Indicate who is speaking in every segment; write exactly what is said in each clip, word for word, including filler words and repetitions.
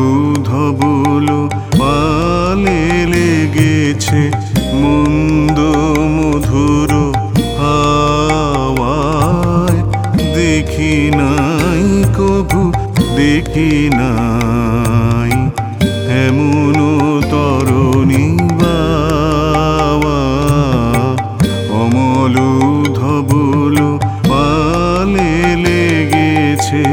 Speaker 1: ধবল পালে লেগেছে মন্দ মধুর হাওয়ায়। দেখি নাই কভু দেখি নাই এমন তরণী বাওয়া। অমল ধবল পালে লেগেছে।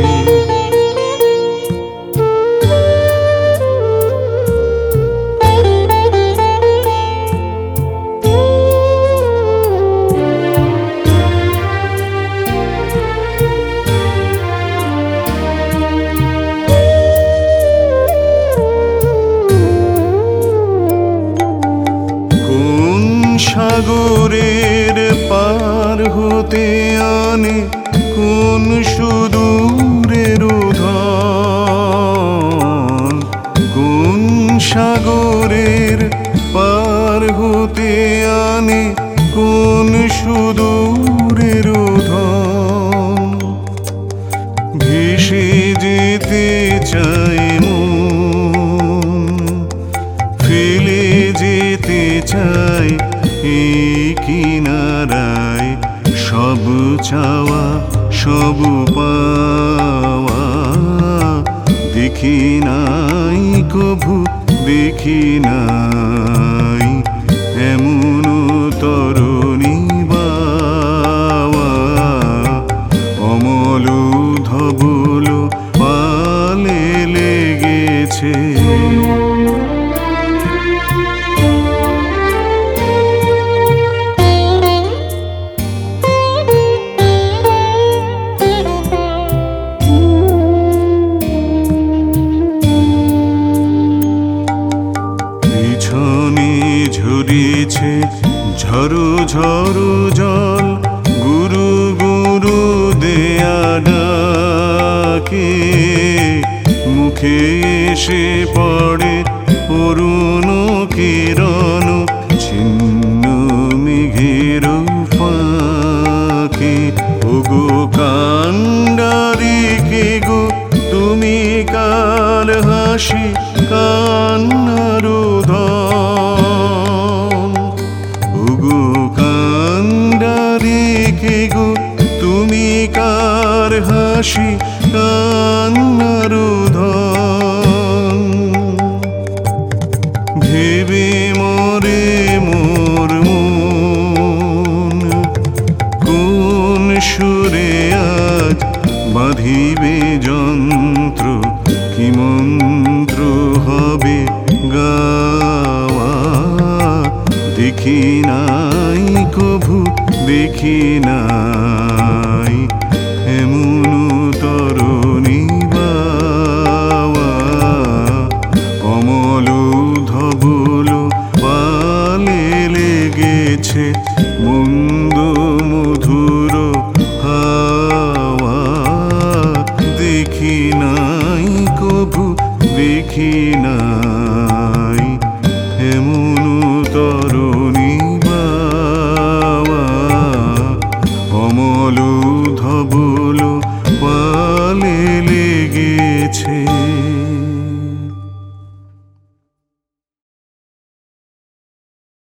Speaker 1: সাগরের পার হতে আনে কোন সুদূরের ধন। কোন সাগরের পার হতে আনে কোন সুদূরের ধন। ভেসে যেতে চাই মন, ফেলে যেতে চাই এই কিনারায়। সব চাওয়া সব পাওয়া দেখি নাই কভু দেখি নাই এমন তরণী বাওয়া। অমল ধবল পালে লেগেছে। ঝরিছে ঝরু ঝরু জল, গুরু গুরু দেয়া ডাকে। মুখে এসে পড়ে অরুণ কিরণ ছিন্ন মেঘের ফাঁকে। ওগো কান্ডারি কে গো তুমি কার হাসি কান্নার ধন। ওগো কান্ডারি কে গো তুমি কার হাসি কান্নার ধন। ভেবে মরে মোর মন কোন সুরে আজ বাঁধিবে যন্ত্র। কি মন্ত্র হবে গাওয়া দেখি নাই কভু দেখি নাই এমন তরণী বাওয়া। অমল ধবল পালে লেগেছে মন্দ মধুর হাওয়া। দেখি নাই কভু দেখি নাই এমন তরণী বাওয়া। অমল ধবল